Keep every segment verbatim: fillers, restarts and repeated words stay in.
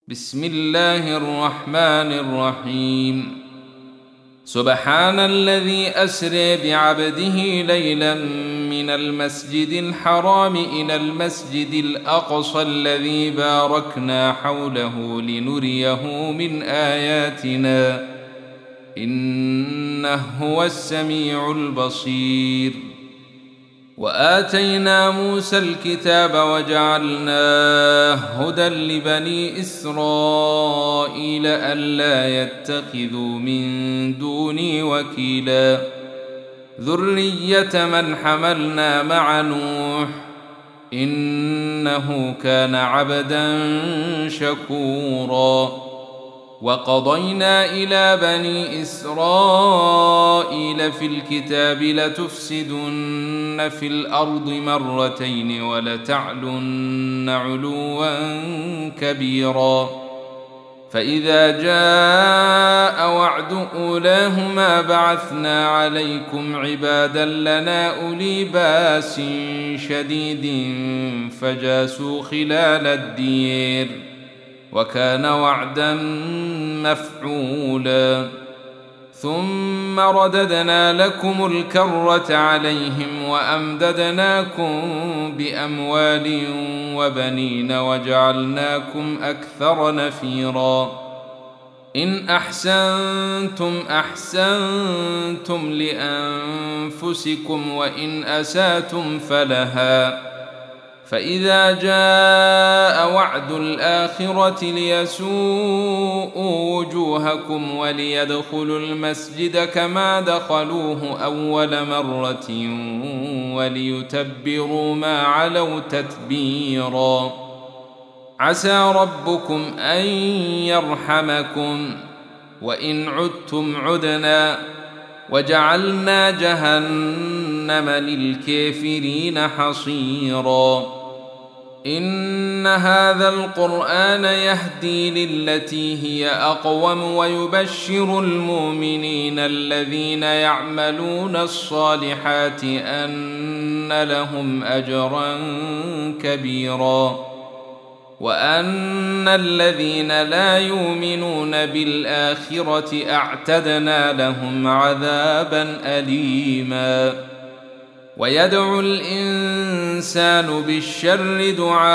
بسم الله الرحمن الرحيم. سبحان الذي أسرى بعبده ليلا من المسجد الحرام إلى المسجد الأقصى الذي باركنا حوله لنريه من آياتنا إنه هو السميع البصير. وآتينا موسى الكتاب وجعلناه هدى لبني إسرائيل ألا يتخذوا من دوني وكيلا ذرية من حملنا مع نوح إنه كان عبدا شكورا. وقضينا إلى بني إسرائيل في الكتاب لتفسدن في الأرض مرتين ولتعلن علوا كبيرا. فإذا جاء وعد أولاهما بعثنا عليكم عبادا لنا أولي باس شديد فجاسوا خلال الدير وكان وعدا مفعولا. ثم رددنا لكم الكرة عليهم وأمددناكم بأموال وبنين وجعلناكم أكثر نفيرا. إن أحسنتم أحسنتم لأنفسكم وإن أساتم فلها. فإذا جاء وعد الآخرة ليسوءوا وجوهكم وليدخلوا المسجد كما دخلوه أول مرة وليتبروا ما علوا تتبيرا. عسى ربكم أن يرحمكم وإن عدتم عدنا وجعلنا جهنم للكافرين حصيرا. إن هذا القرآن يهدي للتي هي أقوم ويبشر المؤمنين الذين يعملون الصالحات أن لهم أجرا كبيرا وأن الذين لا يؤمنون بالآخرة أعتدنا لهم عذابا أليما. ويدعو الإنسان بالشر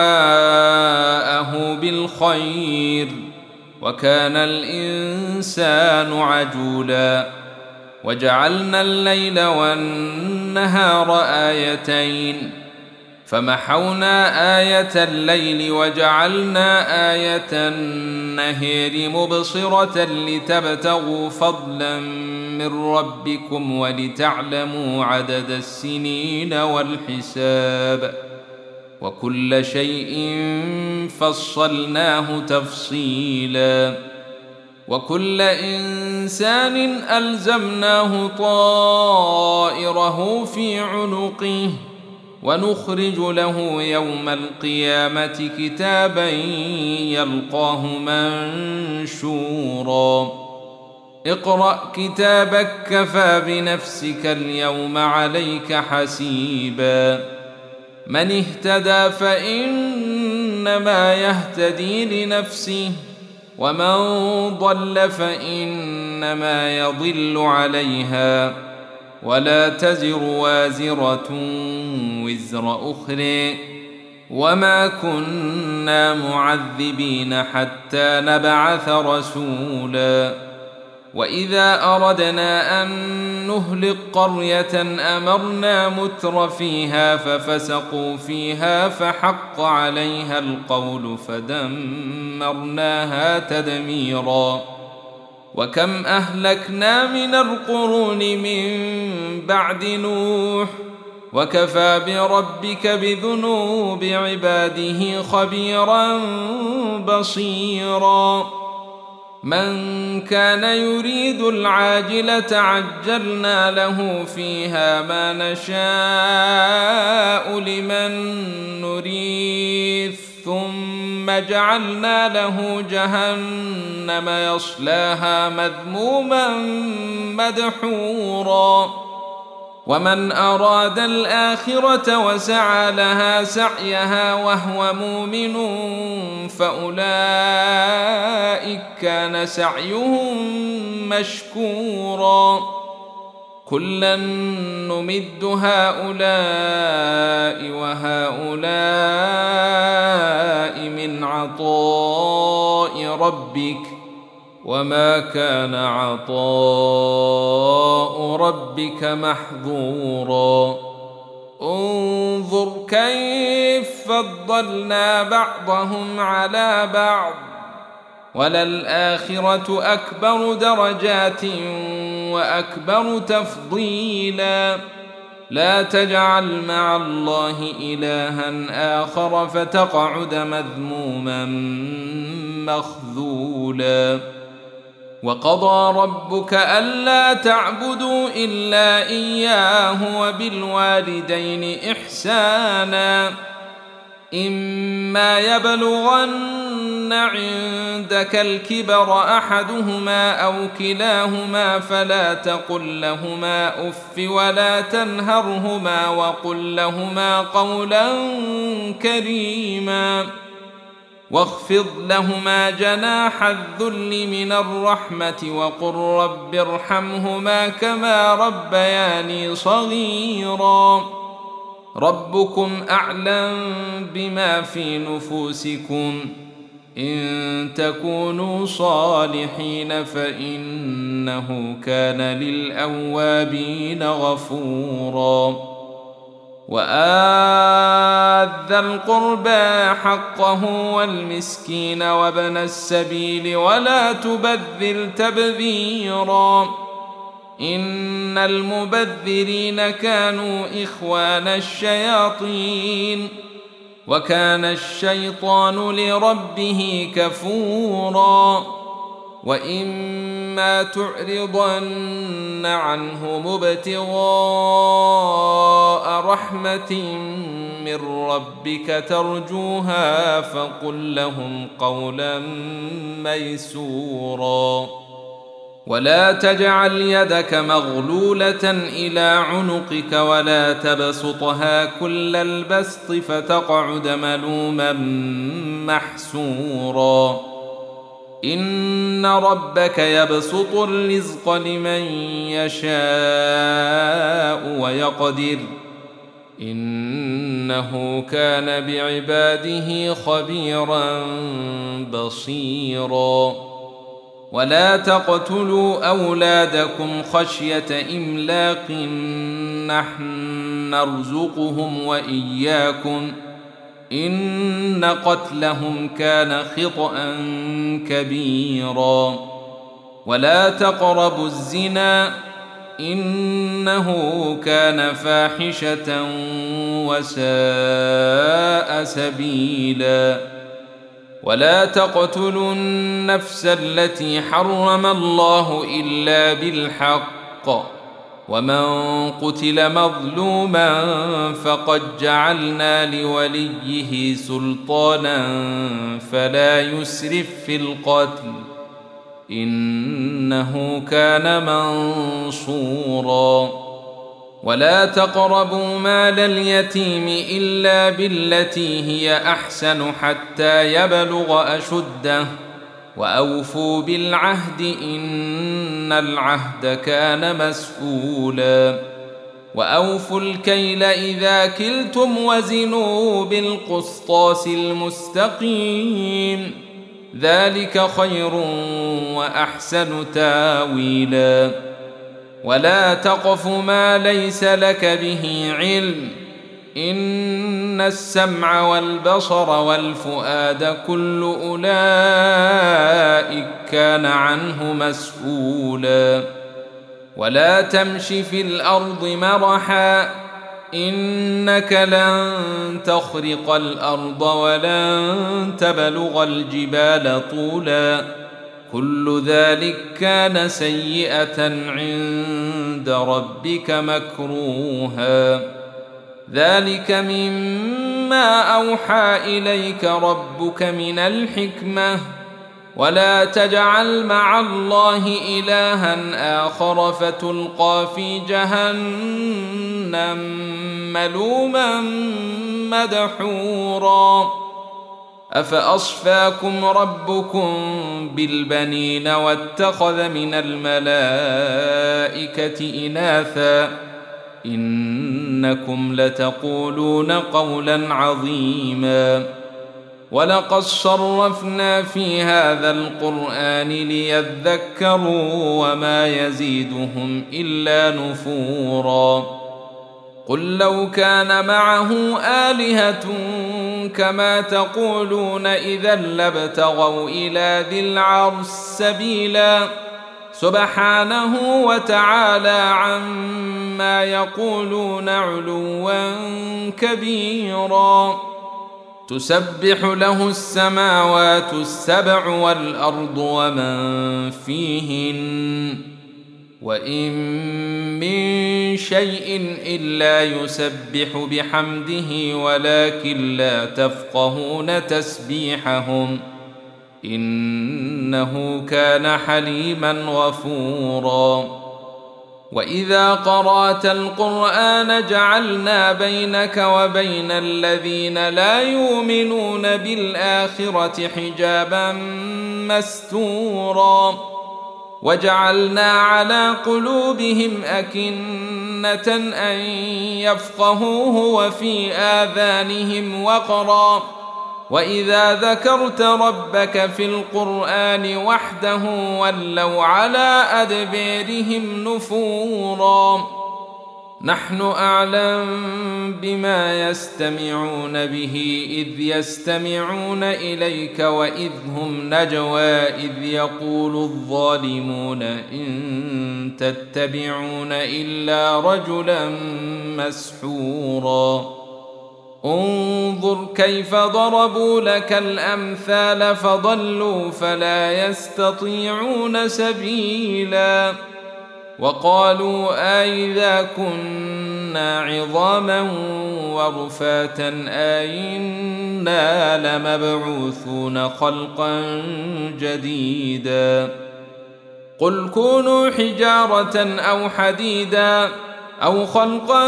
دعاءه بالخير وكان الإنسان عجولا. وجعلنا الليل والنهار آيتين فمحونا آية الليل وجعلنا آية النهار مبصرة لتبتغوا فضلا من ربكم ولتعلموا عدد السنين والحساب وكل شيء فصلناه تفصيلا. وكل إنسان ألزمناه طائره في عنقه ونخرج له يوم القيامة كتابا يلقاه منشورا. اقرأ كتابك كفى بنفسك اليوم عليك حسيبا. من اهتدى فإنما يهتدي لنفسه ومن ضل فإنما يضل عليها ولا تزر وازرة وزر أخرى وما كنا معذبين حتى نبعث رسولا. وإذا أردنا أن نهلك قرية أمرنا متر فيها ففسقوا فيها فحق عليها القول فدمرناها تدميرا. وكم أهلكنا من القرون من بعد نوح وكفى بربك بذنوب عباده خبيرا بصيرا. من كان يريد العاجلة عجلنا له فيها ما نشاء لمن نريد ثم جعلنا له جهنم يصلاها مذموما مدحورا. ومن أراد الآخرة وسعى لها سعيها وهو مؤمن فأولئك كان سعيهم مشكورا كلا نمد هؤلاء وهؤلاء من عطاء ربك وما كان عطاء ربك محظورا انظر كيف فضلنا بعضهم على بعض وللآخرة أكبر درجات وأكبر تفضيلا لا تجعل مع الله إلها آخر فتقعد مذموما مخذولا وقضى ربك ألا تعبدوا إلا إياه وبالوالدين إحسانا إما يبلغن عندك الكبر أحدهما أو كلاهما فلا تقل لهما أف ولا تنهرهما وقل لهما قولا كريما واخفض لهما جناح الذل من الرحمة وقل رب ارحمهما كما ربياني صغيرا ربكم أعلم بما في نفوسكم إن تكونوا صالحين فإنه كان للأوابين غفورا وآت ذا القربى حقه والمسكين وابن السبيل ولا تبذر تبذيرا إن المبذرين كانوا إخوان الشياطين وكان الشيطان لربه كفورا وإما تعرضن عنهم ابتغاء رحمة من ربك ترجوها فقل لهم قولا ميسورا ولا تجعل يدك مغلولة إلى عنقك ولا تبسطها كل البسط فتقعد ملوما محسورا إن ربك يبسط الرزق لمن يشاء ويقدر إنه كان بعباده خبيرا بصيرا ولا تقتلوا أولادكم خشية إملاق نحن نرزقهم وإياكم إن قتلهم كان خطأ كبيرا ولا تقربوا الزنا إنه كان فاحشة وساء سبيلا ولا تقتلوا النفس التي حرم الله إلا بالحق ومن قتل مظلوما فقد جعلنا لوليه سلطانا فلا يسرف في القتل إنه كان منصورا ولا تقربوا مال اليتيم إلا بالتي هي أحسن حتى يبلغ أشده وأوفوا بالعهد إن العهد كان مسؤولا وأوفوا الكيل إذا كلتم وزنوا بالقسطاس المستقيم ذلك خير وأحسن تاويلا ولا تقف ما ليس لك به علم إن السمع والبصر والفؤاد كل أولئك كان عنه مسؤولا ولا تمش في الأرض مرحا إنك لن تخرق الأرض ولن تبلغ الجبال طولا كل ذلك كان سيئة عند ربك مكروها ذلك مما أوحى إليك ربك من الحكمة ولا تجعل مع الله إلها آخر فتلقى في جهنم ملوما مدحورا أفأصفاكم ربكم بالبنين واتخذ من الملائكة إناثا إنكم لتقولون قولا عظيما ولقد صرفنا في هذا القرآن ليذكروا وما يزيدهم إلا نفورا قل لو كان معه آلهة كما تقولون إذا لابتغوا إلى ذي العرش سبيلا سبحانه وتعالى عما يقولون علوا كبيرا تسبح له السماوات السبع والأرض ومن فيهن وإن من شيء إلا يسبح بحمده ولكن لا تفقهون تسبيحهم إنه كان حليما غفورا وإذا قرأت القرآن جعلنا بينك وبين الذين لا يؤمنون بالآخرة حجابا مستورا وجعلنا على قلوبهم أكنة أن يفقهوه وفي آذانهم وقرا وإذا ذكرت ربك في القرآن وحده ولوا على أدبارهم نفورا نحن أعلم بما يستمعون به إذ يستمعون إليك وإذ هم نجوى إذ يقول الظالمون إن تتبعون إلا رجلا مسحورا انظر كيف ضربوا لك الأمثال فضلوا فلا يستطيعون سبيلا وقالوا أئذا كنا عظاما ورفاتا أئنا لمبعوثون خلقا جديدا قل كونوا حجارة أو حديدا أو خلقا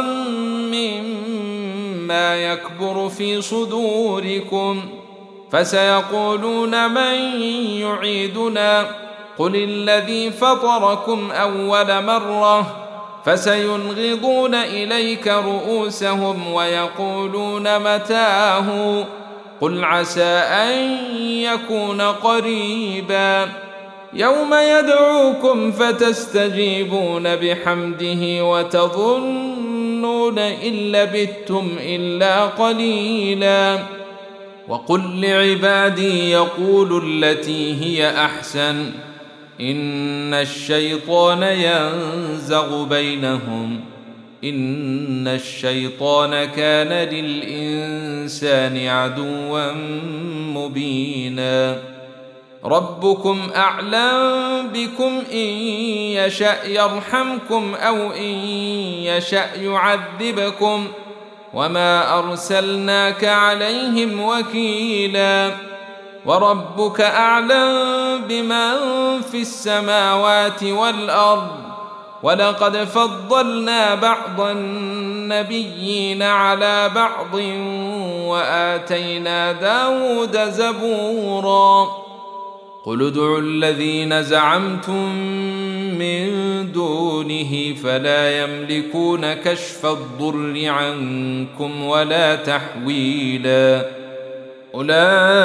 مما يكبر في صدوركم فسيقولون من يعيدنا قل الذي فطركم أول مرة فسينغضون إليك رؤوسهم ويقولون متاه قل عسى أن يكون قريبا يوم يدعوكم فتستجيبون بحمده وتظنون إن لبثتم إلا قليلا وقل لعبادي يقولوا التي هي أحسن إن الشيطان ينزغ بينهم إن الشيطان كان للإنسان عدوا مبينا ربكم أعلم بكم إن يشأ يرحمكم أو إن يشأ يعذبكم وما أرسلناك عليهم وكيلا وربك أعلم بمن في السماوات والأرض ولقد فضلنا بعض النبيين على بعض وآتينا داود زبورا قل ادعوا الذين زعمتم من دونه فلا يملكون كشف الضر عنكم ولا تحويلا أولئك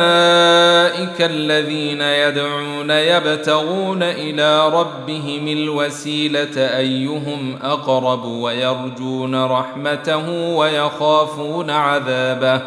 الذين يدعون يبتغون إلى ربهم الوسيلة أيهم أقرب ويرجون رحمته ويخافون عذابه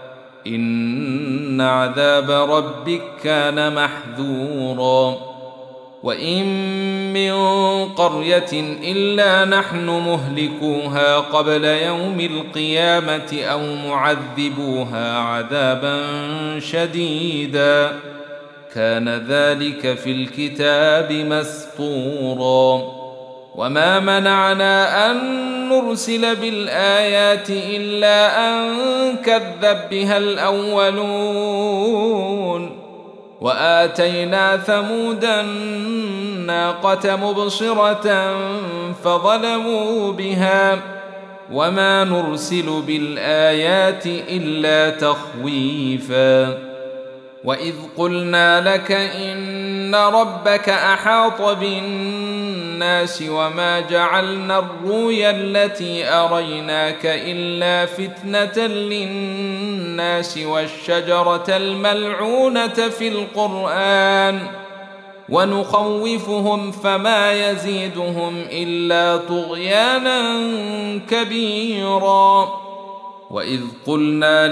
إن عذاب ربك كان محذورا وإن من قرية إلا نحن مهلكوها قبل يوم القيامة أو معذبوها عذابا شديدا كان ذلك في الكتاب مسطورا وما منعنا أن نرسل بالآيات إلا أن كذب بها الأولون وآتينا ثمود الناقة مبصرة فظلموا بها وما نرسل بالآيات إلا تخويفا وإذ قلنا لك إن ربك أحاط بالناس وما جعلنا الرؤيا التي أريناك إلا فتنة للناس والشجرة الملعونة في القرآن ونخوفهم فما يزيدهم إلا طغيانا كبيرا. وإذ قلنا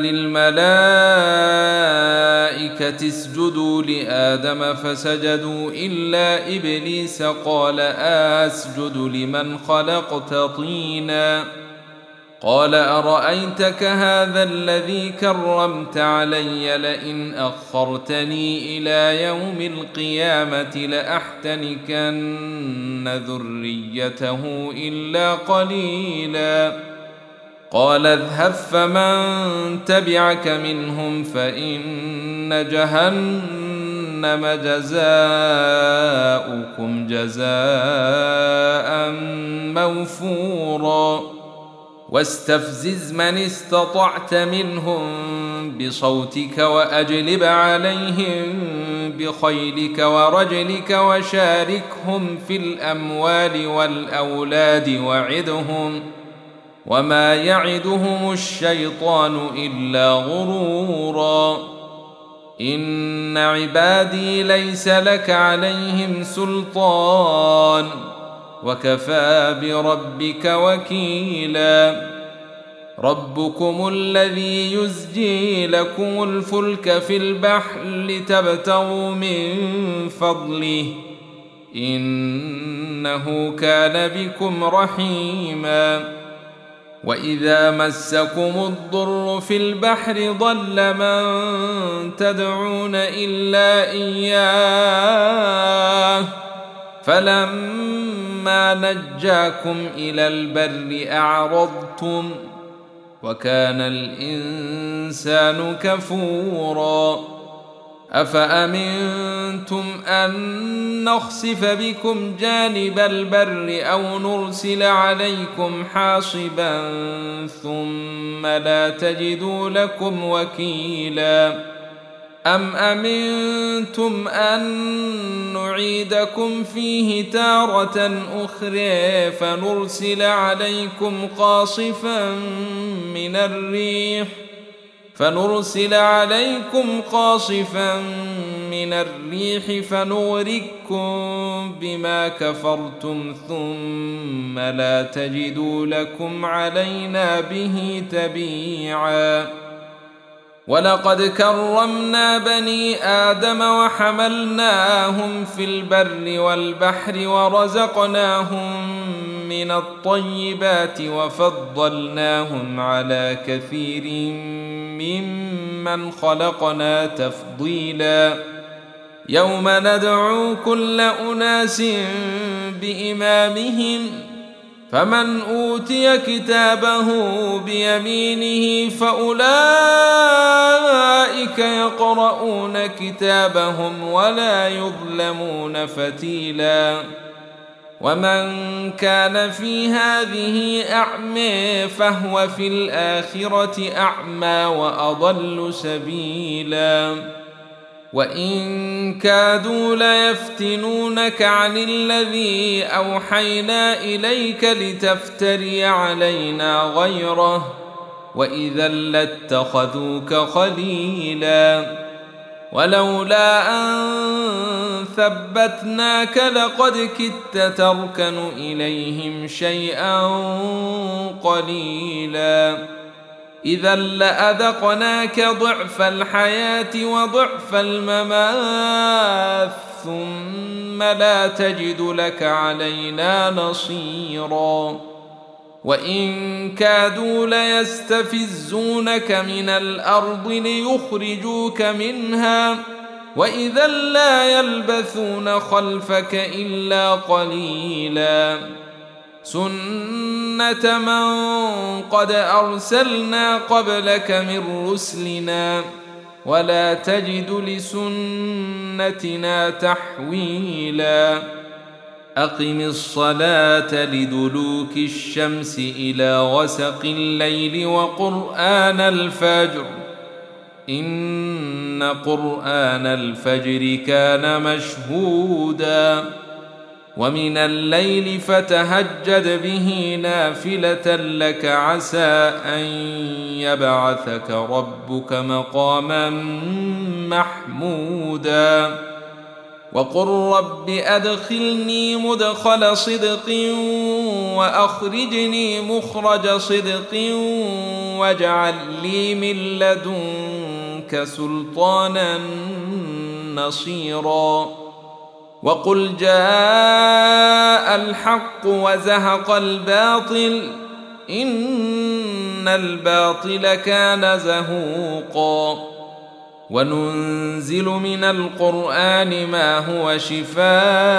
للملائكة اسجدوا لآدم فسجدوا إلا إبليس قال أسجد لمن خلقت طينا قال أرأيتك هذا الذي كرمت علي لئن أخرتني إلى يوم القيامة لأحتنكن ذريته إلا قليلا. قال اذهب فمن تبعك منهم فإن جهنم جزاؤكم جزاء موفورا. واستفزز من استطعت منهم بصوتك وأجلب عليهم بخيلك ورجلك وشاركهم في الأموال والأولاد وعدهم وما يعدهم الشيطان إلا غرورا. إن عبادي ليس لك عليهم سلطان وكفى بربك وكيلا. ربكم الذي يزجي لكم الفلك في البحر لتبتغوا من فضله إنه كان بكم رحيما. وإذا مسكم الضر في البحر ضل من تدعون إلا إياه فلما نجاكم إلى البر أعرضتم وكان الإنسان كفورا. أفأمنتم أن نخسف بكم جانب البر أو نرسل عليكم حاصبا ثم لا تجدوا لكم وكيلا. أم أمنتم أن نعيدكم فيه تارة أخرى فنرسل عليكم قاصفا من الريح فنرسل عليكم قاصفا من الريح فنغرقكم بما كفرتم ثم لا تجدوا لكم علينا به تبيعا. ولقد كرمنا بني آدم وحملناهم في البر والبحر ورزقناهم من الطيبات وفضلناهم على كثير ممن خلقنا تفضيلا. يوم ندعو كل أناس بإمامهم فمن أوتي كتابه بيمينه فأولئك يقرؤون كتابهم ولا يظلمون فتيلا. ومن كان في هذه أعمى فهو في الآخرة أعمى وأضل سبيلا. وإن كادوا ليفتنونك عن الذي أوحينا إليك لتفتري علينا غيره وإذا لاتخذوك خليلا. ولولا أن ثبتناك لقد كدت تركن إليهم شيئا قليلا. إذا لأذقناك ضعف الحياة وضعف الممات ثم لا تجد لك علينا نصيرا. وإن كادوا ليستفزونك من الأرض ليخرجوك منها وإذا لا يلبثون خلفك إلا قليلا. سنة من قد أرسلنا قبلك من رسلنا ولا تجد لسنتنا تحويلا. أقم الصلاة لدلوك الشمس إلى غسق الليل وقرآن الفجر إن قرآن الفجر كان مشهودا ومن الليل فتهجد به نافلة لك عسى أن يبعثك ربك مقاما محمودا وقل رب أدخلني مدخل صدق وأخرجني مخرج صدق واجعل لي من لدنك سلطانا نصيرا وقل جاء الحق وزهق الباطل إن الباطل كان زهوقا وننزل من القرآن ما هو شفاء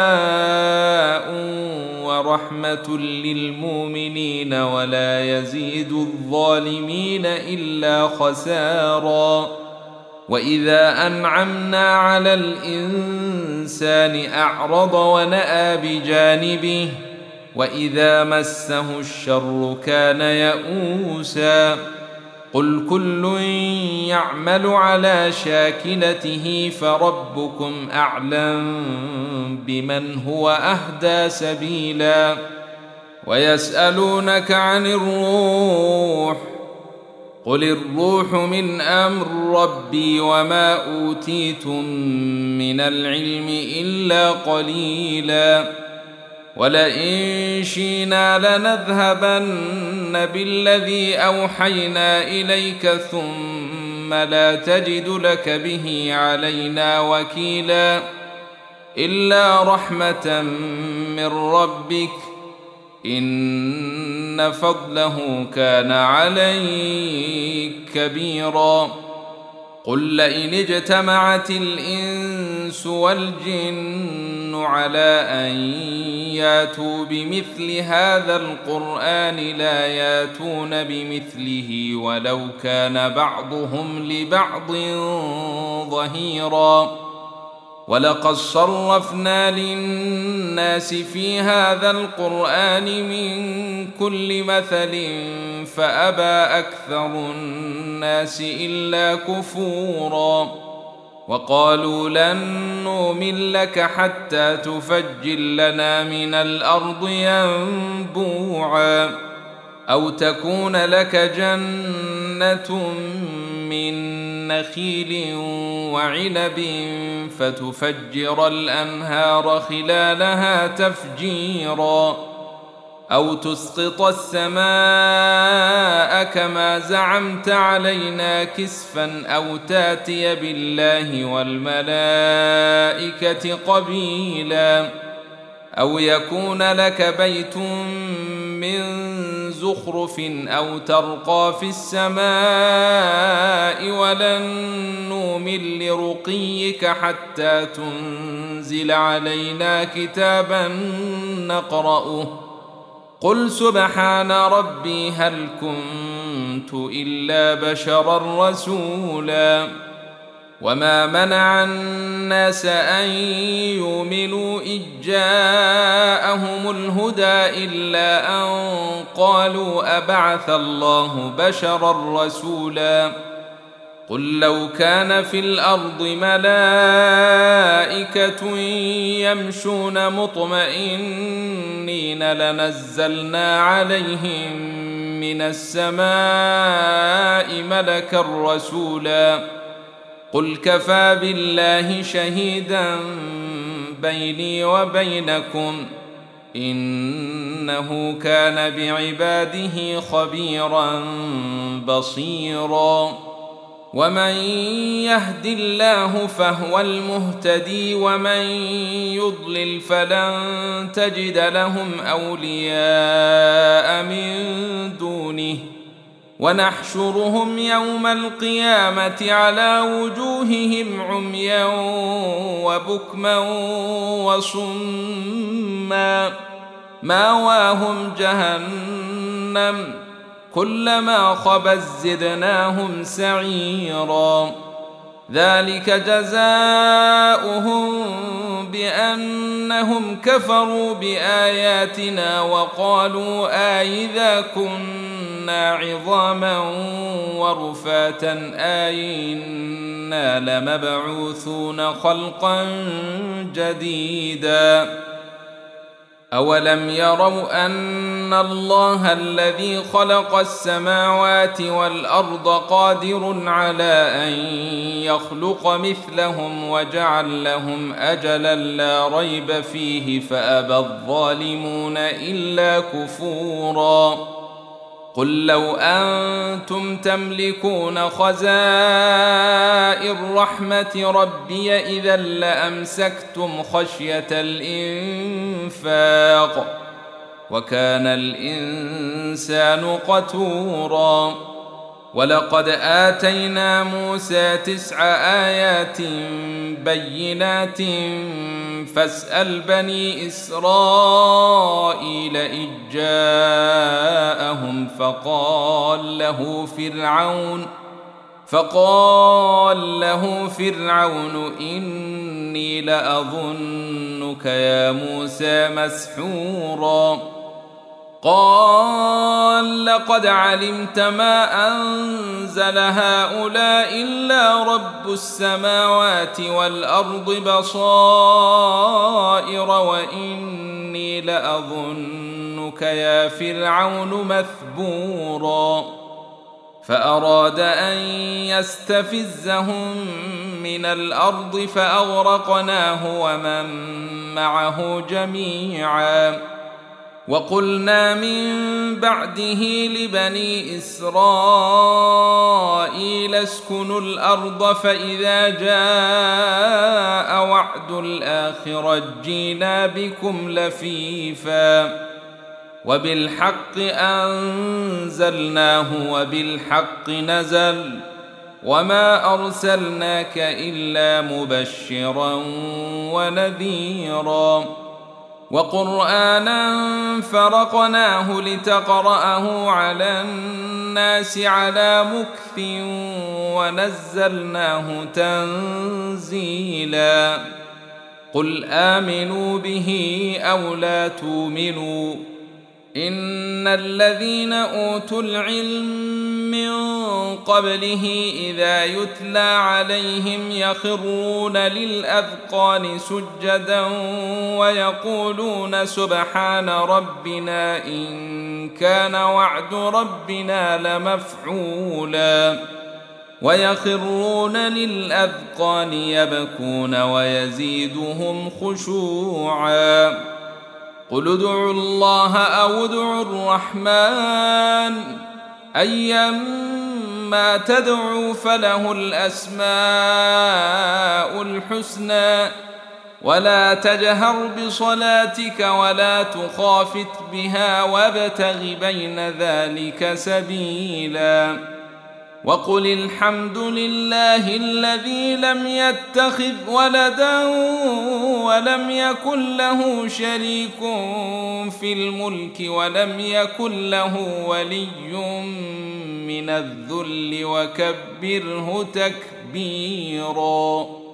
ورحمة للمؤمنين ولا يزيد الظالمين إلا خسارا وإذا أنعمنا على الإنسان أعرض ونأى بجانبه وإذا مسه الشر كان يئوسا قل كل يعمل على شاكلته فربكم أعلم بمن هو أهدى سبيلا ويسألونك عن الروح قل الروح من أمر ربي وما أوتيتم من العلم إلا قليلا ولئن شئنا لنذهبن بالذي أوحينا إليك ثم لا تجد لك به علينا وكيلا إلا رحمة من ربك إن فضله كان عليك كبيرا قل لئن اجتمعت الإنس والجن على أن ياتوا بمثل هذا القرآن لا ياتون بمثله ولو كان بعضهم لبعض ظهيرا ولقد صرفنا للناس في هذا القرآن من كل مثل فأبى أكثر الناس إلا كفورا وقالوا لن نؤمن لك حتى تفجر لنا من الأرض ينبوعا أو تكون لك جنة من نخيل وعنب فتفجر الأنهار خلالها تفجيرا أو تسقط السماء كما زعمت علينا كسفا أو تاتي بالله والملائكة قبيلا أو يكون لك بيت من زخرف أو ترقى في السماء ولن نؤمن لرقيك حتى تنزل علينا كتابا نقرأه قل سبحان ربي هل كنت إلا بشرا رسولا وما منع الناس أن يؤمنوا إذ جاءهم الهدى إلا أن قالوا أبعث الله بشرا رسولا قل لو كان في الأرض ملائكة يمشون مطمئنين لنزلنا عليهم من السماء ملكا رسولا قل كفى بالله شهيدا بيني وبينكم إنه كان بعباده خبيرا بصيرا ومن يهد الله فهو المهتدي ومن يضلل فلن تجد لهم أولياء من دونه ونحشرهم يوم القيامة على وجوههم عميا وبكما وصما ماواهم جهنم كلما خبت زدناهم سعيرا ذلك جزاؤهم بأنهم كفروا بآياتنا وقالوا أإذا كنا كنا عظاما ورفاتا أئنا لمبعوثون خلقا جديدا أولم يروا أن الله الذي خلق السماوات والأرض قادر على أن يخلق مثلهم وجعل لهم أجلا لا ريب فيه فأبى الظالمون إلا كفورا قل لو أنتم تملكون خزائن رحمة ربي إذا لأمسكتم خشية الإنفاق وكان الإنسان قتورا ولقد آتينا موسى تسع آيات بينات فاسأل بني إسرائيل إذ جاءهم فقال له فرعون فقال له فرعون إني لأظنك يا موسى مسحورا قال لقد علمت ما أنزل هؤلاء إلا رب السماوات والأرض بصائر وإني لأظنك يا فرعون مثبورا فأراد أن يستفزهم من الأرض فأغرقناه ومن معه جميعا وقلنا من بعده لبني إسرائيل اسكنوا الأرض فإذا جاء وعد الآخرة جئنا بكم لفيفا وبالحق أنزلناه وبالحق نزل وما أرسلناك إلا مبشرا ونذيرا وقرآنا فرقناه لتقرأه على الناس على مكث ونزلناه تنزيلا قل آمنوا به أو لا تؤمنوا إن الذين أوتوا العلم من قبله إذا يتلى عليهم يخرون للأذقان سجدا ويقولون سبحان ربنا إن كان وعد ربنا لمفعولا ويخرون للأذقان يبكون ويزيدهم خشوعا قل ادعوا الله أو ادعوا الرحمن أيما تدعوا فله الأسماء الحسنى ولا تجهر بصلاتك ولا تخافت بها وابتغ بين ذلك سبيلا وقل الحمد لله الذي لم يتخذ ولدا ولم يكن له شريك في الملك ولم يكن له ولي من الذل وكبره تكبيرا.